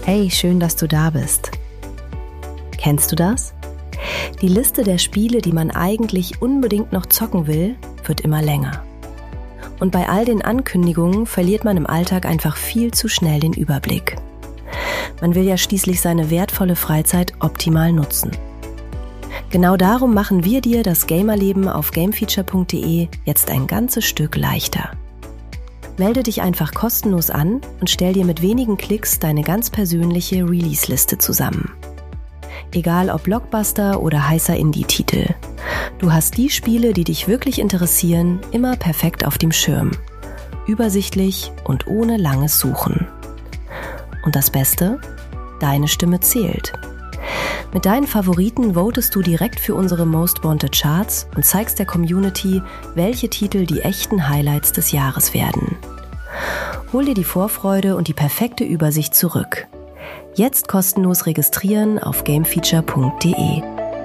Hey, schön, dass du da bist. Kennst du das? Die Liste der Spiele, die man eigentlich unbedingt noch zocken will, wird immer länger. Und bei all den Ankündigungen verliert man im Alltag einfach viel zu schnell den Überblick. Man will ja schließlich seine wertvolle Freizeit optimal nutzen. Genau darum machen wir dir das Gamerleben auf gamefeature.de jetzt ein ganzes Stück leichter. Melde dich einfach kostenlos an und stell dir mit wenigen Klicks deine ganz persönliche Release-Liste zusammen. Egal ob Blockbuster oder heißer Indie-Titel. Du hast die Spiele, die dich wirklich interessieren, immer perfekt auf dem Schirm. Übersichtlich und ohne langes Suchen. Und das Beste? Deine Stimme zählt. Mit deinen Favoriten votest du direkt für unsere Most Wanted Charts und zeigst der Community, welche Titel die echten Highlights des Jahres werden. Hol dir die Vorfreude und die perfekte Übersicht zurück. Jetzt kostenlos registrieren auf gamefeature.de.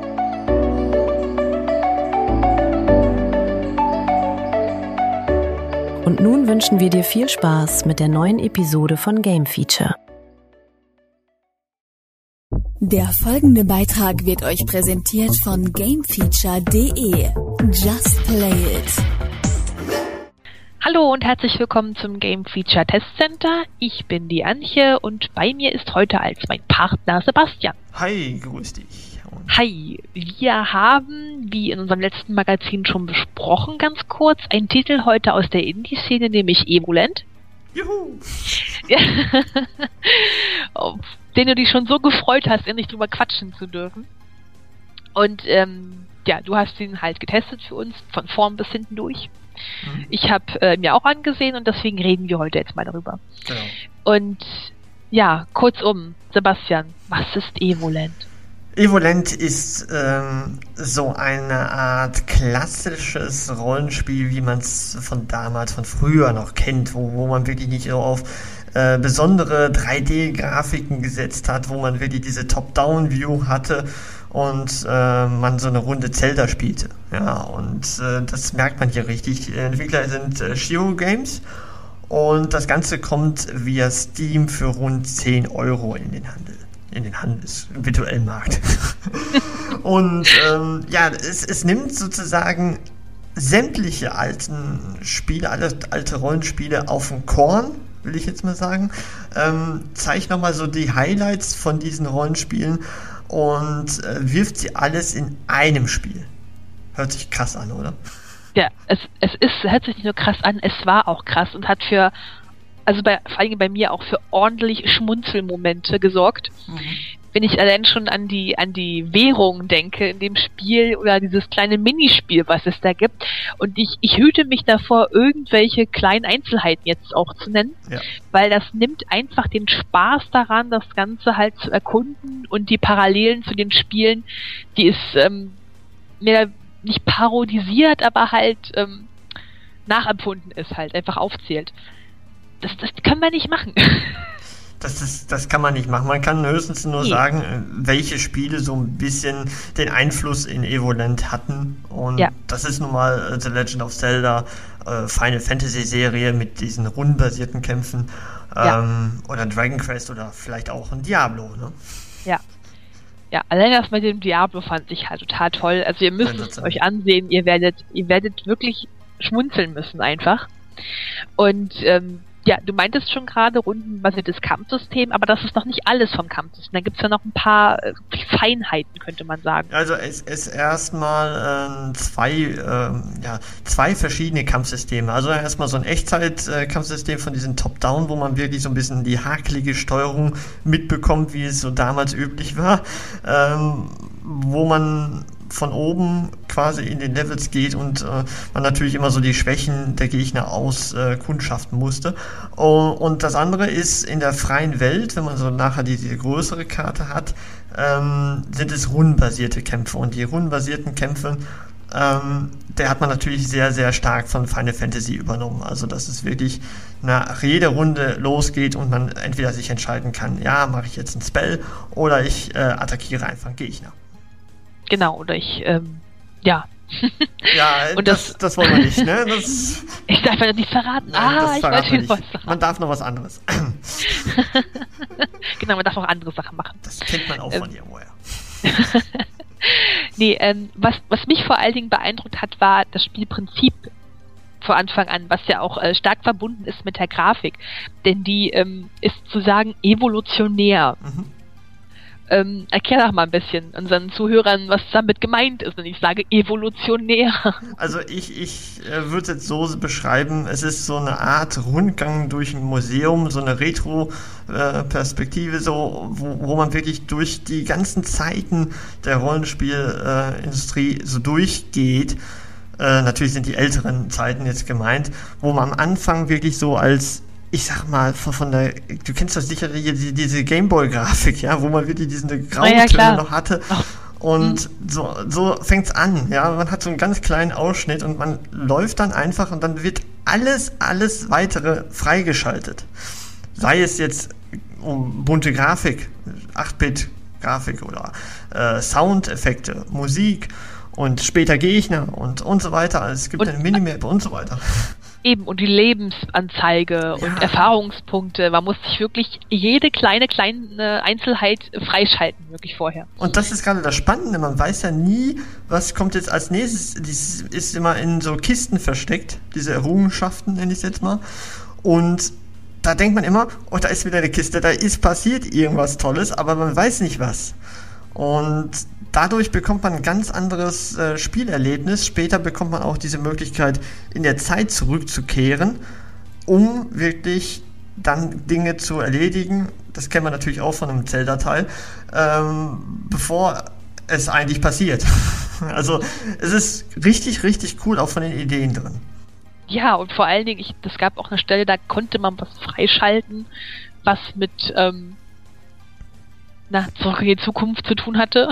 Und nun wünschen wir dir viel Spaß mit der neuen Episode von Game Feature. Der folgende Beitrag wird euch präsentiert von gamefeature.de. Just play it. Hallo und herzlich willkommen zum Game Feature Test Center. Ich bin die Antje und bei mir ist heute als mein Partner Sebastian. Hi, grüß dich. Hi, wir haben, wie in unserem letzten Magazin schon besprochen, ganz kurz, einen Titel heute aus der Indie-Szene, nämlich Evoland. Juhu! Ja. Auf den du dich schon so gefreut hast, endlich drüber quatschen zu dürfen. Und ja, du hast ihn halt getestet für uns, von vorn bis hinten durch. Mhm. Ich habe mir auch angesehen und deswegen reden wir heute jetzt mal darüber. Genau. Und ja, kurzum, Sebastian, was ist Evoland? Evoland ist so eine Art klassisches Rollenspiel, wie man es von damals, von früher noch kennt, wo man wirklich nicht so auf besondere 3D-Grafiken gesetzt hat, wo man wirklich diese Top-Down-View hatte und man so eine Runde Zelda spielte. Ja, und das merkt man hier richtig. Die Entwickler sind Shiro Games und das Ganze kommt via Steam für rund 10 € in den Handel. Im virtuellen Markt. Und ja, es nimmt sozusagen sämtliche alten Spiele, alte Rollenspiele auf den Korn, will ich jetzt mal sagen, zeigt nochmal so die Highlights von diesen Rollenspielen und wirft sie alles in einem Spiel. Hört sich krass an, oder? Ja, hört sich nicht nur krass an, es war auch krass und hat vor allem bei mir auch für ordentlich Schmunzelmomente gesorgt. Mhm. Wenn ich allein schon an die Währung denke in dem Spiel oder dieses kleine Minispiel, was es da gibt. Und ich hüte mich davor, irgendwelche kleinen Einzelheiten jetzt auch zu nennen, ja, weil das nimmt einfach den Spaß daran, das Ganze halt zu erkunden und die Parallelen zu den Spielen, die ist mir nicht parodisiert, aber halt nachempfunden ist, halt einfach aufzählt. Das können wir nicht machen. Das kann man nicht machen. Man kann höchstens nur sagen, welche Spiele so ein bisschen den Einfluss in Evoland hatten. Und ja, das ist nun mal The Legend of Zelda, Final Fantasy Serie mit diesen rundenbasierten Kämpfen, ja, oder Dragon Quest oder vielleicht auch ein Diablo, ne? Ja. Ja, allein das mit dem Diablo fand ich halt total toll. Also ihr müsst es euch ansehen, ihr werdet wirklich schmunzeln müssen einfach. Und ja, du meintest schon gerade rundenbasiertes Kampfsystem, aber das ist noch nicht alles vom Kampfsystem. Da gibt's ja noch ein paar Feinheiten, könnte man sagen. Also es ist erstmal zwei verschiedene Kampfsysteme. Also erstmal so ein Echtzeit-Kampfsystem von diesen Top-Down, wo man wirklich so ein bisschen die hakelige Steuerung mitbekommt, wie es so damals üblich war, wo man von oben quasi in den Levels geht und man natürlich immer so die Schwächen der Gegner auskundschaften musste. Und das andere ist in der freien Welt, wenn man so nachher diese größere Karte hat, sind es rundenbasierte Kämpfe. Und die rundenbasierten Kämpfe, der hat man natürlich sehr, sehr stark von Final Fantasy übernommen. Also dass es wirklich nach jeder Runde losgeht und man entweder sich entscheiden kann, ja, mache ich jetzt einen Spell oder ich attackiere einfach einen Gegner. Genau, oder ich, ja. Ja, und das wollen wir nicht, ne? Ich darf ja nicht verraten. Nein, ich weiß nicht, was man darf noch was anderes. Genau, man darf auch andere Sachen machen. Das kennt man auch von Firewire. Nee, was mich vor allen Dingen beeindruckt hat, war das Spielprinzip von Anfang an, was ja auch stark verbunden ist mit der Grafik. Denn die ist zu sagen evolutionär. Erklär doch mal ein bisschen unseren Zuhörern, was damit gemeint ist, wenn ich sage evolutionär. Also ich würde es jetzt so beschreiben, es ist so eine Art Rundgang durch ein Museum, so eine Retro-Perspektive, so, wo man wirklich durch die ganzen Zeiten der Rollenspielindustrie so durchgeht. Natürlich sind die älteren Zeiten jetzt gemeint, wo man am Anfang wirklich so als, ich sag mal, du kennst das sicher, diese Gameboy-Grafik, ja, wo man wirklich diese Grautöne noch hatte. Und so fängt's an, ja, man hat so einen ganz kleinen Ausschnitt und man läuft dann einfach und dann wird alles weitere freigeschaltet. Sei es jetzt bunte Grafik, 8-Bit-Grafik oder Soundeffekte, Musik und später Gegner und so weiter. Also es gibt eine Minimap und so weiter. Eben, und die Lebensanzeige und Erfahrungspunkte. Man muss sich wirklich jede kleine Einzelheit freischalten, wirklich vorher. Und das ist gerade das Spannende. Man weiß ja nie, was kommt jetzt als nächstes. Das ist immer in so Kisten versteckt, diese Errungenschaften, nenne ich es jetzt mal. Und da denkt man immer, oh, da ist wieder eine Kiste, da ist passiert irgendwas Tolles, aber man weiß nicht was. Und dadurch bekommt man ein ganz anderes Spielerlebnis. Später bekommt man auch diese Möglichkeit, in der Zeit zurückzukehren, um wirklich dann Dinge zu erledigen. Das kennt man natürlich auch von einem Zelda-Teil, bevor es eigentlich passiert. Also es ist richtig, richtig cool, auch von den Ideen drin. Ja, und vor allen Dingen, es gab auch eine Stelle, da konnte man was freischalten, was mit Zurück in die Zukunft zu tun hatte.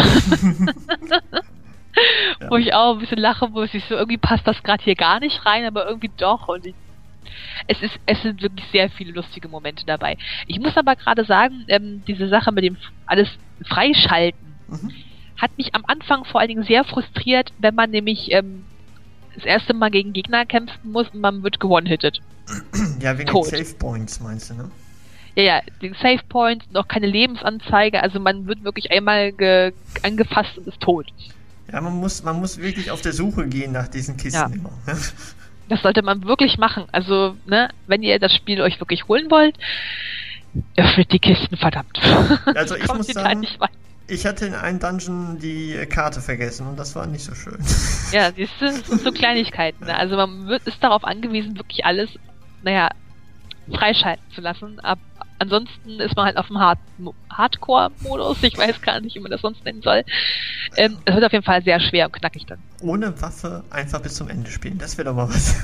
Ja. Wo ich auch ein bisschen lache, wo ich so, irgendwie passt das gerade hier gar nicht rein, aber irgendwie doch. Und es sind wirklich sehr viele lustige Momente dabei. Ich muss aber gerade sagen, diese Sache mit dem alles freischalten hat mich am Anfang vor allen Dingen sehr frustriert, wenn man nämlich das erste Mal gegen Gegner kämpfen muss und man wird gewone-hittet. Ja, wegen den Save Points meinst du, ne? Ja, den Save Points, noch keine Lebensanzeige, also man wird wirklich einmal angefasst und ist tot. Ja, man muss wirklich auf der Suche gehen nach diesen Kisten immer. Das sollte man wirklich machen. Also, ne, wenn ihr das Spiel euch wirklich holen wollt, öffnet die Kisten, verdammt. Also ich muss sagen, ich hatte in einem Dungeon die Karte vergessen und das war nicht so schön. Ja, das sind so Kleinigkeiten. Ne? Also man ist darauf angewiesen, wirklich alles, freischalten zu lassen. Ansonsten ist man halt auf dem Hardcore-Modus. Ich weiß gar nicht, wie man das sonst nennen soll. Es wird auf jeden Fall sehr schwer und knackig dann. Ohne Waffe einfach bis zum Ende spielen. Das wäre doch mal was.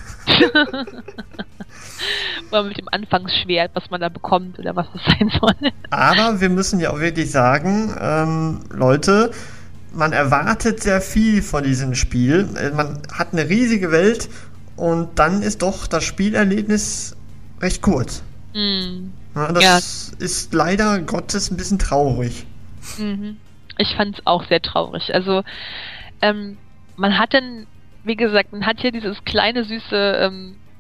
Oder mit dem Anfangsschwert, was man da bekommt oder was das sein soll. Aber wir müssen ja auch wirklich sagen, Leute, man erwartet sehr viel von diesem Spiel. Man hat eine riesige Welt und dann ist doch das Spielerlebnis recht kurz. Ja, das ist leider Gottes ein bisschen traurig. Ich fand es auch sehr traurig. Also man hat hier dieses kleine, süße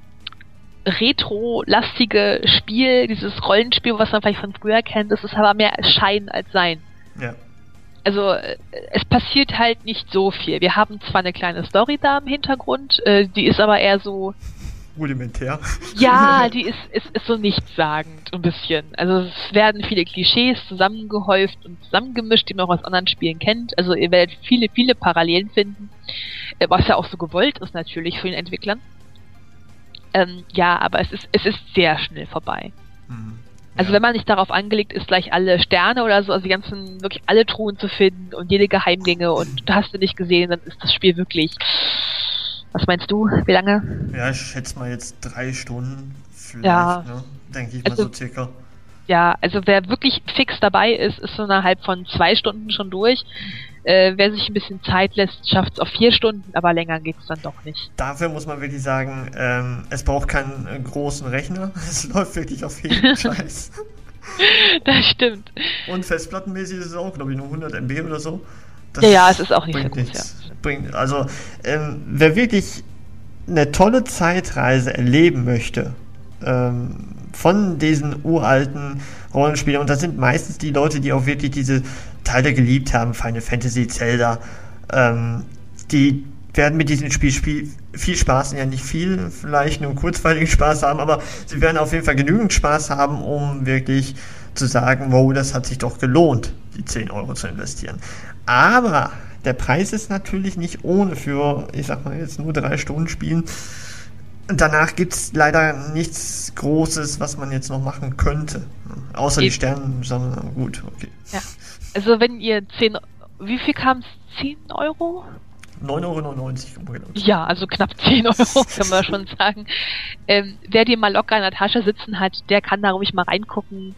retro-lastige Spiel, dieses Rollenspiel, was man vielleicht von früher kennt. Das ist aber mehr Schein als Sein. Ja. Also es passiert halt nicht so viel. Wir haben zwar eine kleine Story da im Hintergrund, die ist aber eher so rudimentär. Ja, die ist so nichtssagend ein bisschen. Also es werden viele Klischees zusammengehäuft und zusammengemischt, die man auch aus anderen Spielen kennt. Also ihr werdet viele, viele Parallelen finden, was ja auch so gewollt ist natürlich für den Entwicklern. Ja, aber es ist sehr schnell vorbei. Also wenn man nicht darauf angelegt ist, gleich alle Sterne oder so, also die ganzen, wirklich alle Truhen zu finden und jede Geheimgänge und hast du nicht gesehen, dann ist das Spiel wirklich... Was meinst du? Wie lange? Ja, ich schätze mal jetzt 3 Stunden vielleicht, ne? Denke ich mal so circa. Ja, also wer wirklich fix dabei ist so innerhalb von 2 Stunden schon durch. Wer sich ein bisschen Zeit lässt, schafft es auf 4 Stunden, aber länger geht es dann doch nicht. Dafür muss man wirklich sagen, es braucht keinen großen Rechner. Es läuft wirklich auf jeden Scheiß. Das stimmt. Und festplattenmäßig ist es auch, glaube ich, nur 100 MB oder so. Ja, es ist auch nicht so groß, Also, wer wirklich eine tolle Zeitreise erleben möchte, von diesen uralten Rollenspielen. Und das sind meistens die Leute, die auch wirklich diese Teile geliebt haben, Final Fantasy, Zelda. Die werden mit diesem Spiel viel Spaß, ja nicht viel, vielleicht nur kurzweiligen Spaß haben, aber sie werden auf jeden Fall genügend Spaß haben, um wirklich zu sagen, wow, das hat sich doch gelohnt, die 10 Euro zu investieren. Aber der Preis ist natürlich nicht ohne für, ich sag mal jetzt nur 3 Stunden spielen. Und danach gibt es leider nichts Großes, was man jetzt noch machen könnte. Außer die Sterne, sondern gut, okay. Ja, also wenn ihr 10, wie viel kam es? 10 Euro? 9,99 Euro. Ja, also knapp 10 Euro, kann man schon sagen. Wer die mal locker in der Tasche sitzen hat, der kann da ruhig mal reingucken.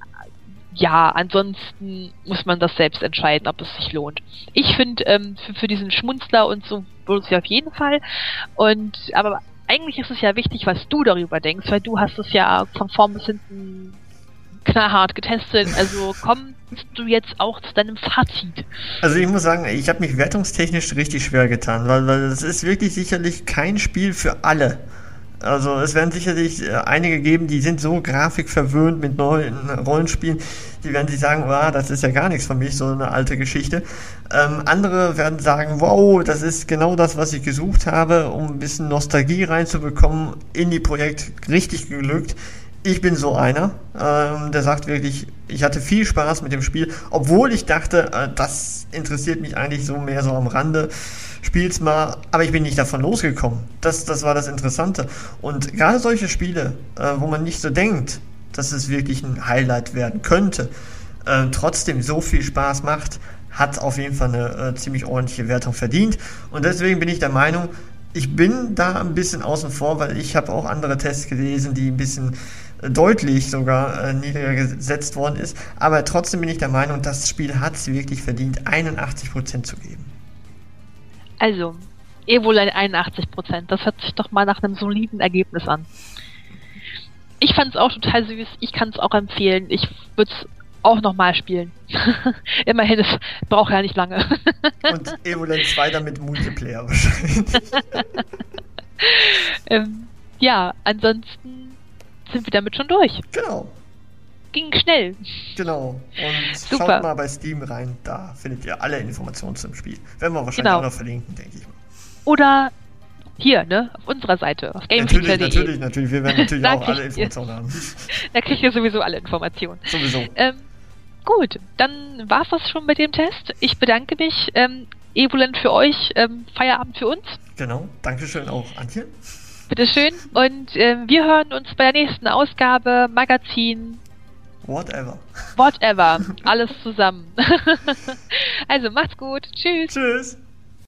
Ja, ansonsten muss man das selbst entscheiden, ob es sich lohnt. Ich finde, für diesen Schmunzler und so lohnt es sich auf jeden Fall. Aber eigentlich ist es ja wichtig, was du darüber denkst, weil du hast es ja von vorn bis hinten knallhart getestet. Also kommst du jetzt auch zu deinem Fazit? Also ich muss sagen, ich habe mich wertungstechnisch richtig schwer getan, weil es ist wirklich sicherlich kein Spiel für alle. Also es werden sicherlich einige geben, die sind so grafikverwöhnt mit neuen Rollenspielen, die werden sich sagen, wow, das ist ja gar nichts für mich, so eine alte Geschichte. Andere werden sagen, wow, das ist genau das, was ich gesucht habe, um ein bisschen Nostalgie reinzubekommen. Indie-Projekt richtig geglückt. Ich bin so einer, der sagt wirklich, ich hatte viel Spaß mit dem Spiel, obwohl ich dachte, das interessiert mich eigentlich so mehr so am Rande. Spiel's mal, aber ich bin nicht davon losgekommen. Das war das Interessante. Und gerade solche Spiele, wo man nicht so denkt, dass es wirklich ein Highlight werden könnte, trotzdem so viel Spaß macht, hat auf jeden Fall eine ziemlich ordentliche Wertung verdient. Und deswegen bin ich der Meinung, ich bin da ein bisschen außen vor, weil ich habe auch andere Tests gelesen, die ein bisschen deutlich sogar niedriger gesetzt worden ist. Aber trotzdem bin ich der Meinung, das Spiel hat es wirklich verdient, 81% zu geben. Also, Evoland 81%. Das hört sich doch mal nach einem soliden Ergebnis an. Ich fand es auch total süß. Ich kann es auch empfehlen. Ich würde es auch nochmal spielen. Immerhin, es braucht ja nicht lange. Und Evoland 2 dann mit Multiplayer wahrscheinlich. Ja, ansonsten sind wir damit schon durch. Genau. Ging schnell. Genau. Und Super. Schaut mal bei Steam rein, da findet ihr alle Informationen zum Spiel. Werden wir wahrscheinlich auch noch verlinken, denke ich mal. Oder hier, ne, auf unserer Seite, auf gamefeature.de. Natürlich. Wir werden natürlich auch alle Informationen haben. Da kriegt ihr sowieso alle Informationen. Sowieso. Gut, dann war's das schon mit dem Test. Ich bedanke mich. Evoland für euch, Feierabend für uns. Genau. Dankeschön auch, Antje. Bitteschön. Und wir hören uns bei der nächsten Ausgabe, Magazin, Whatever. Alles zusammen. Also macht's gut. Tschüss. Tschüss.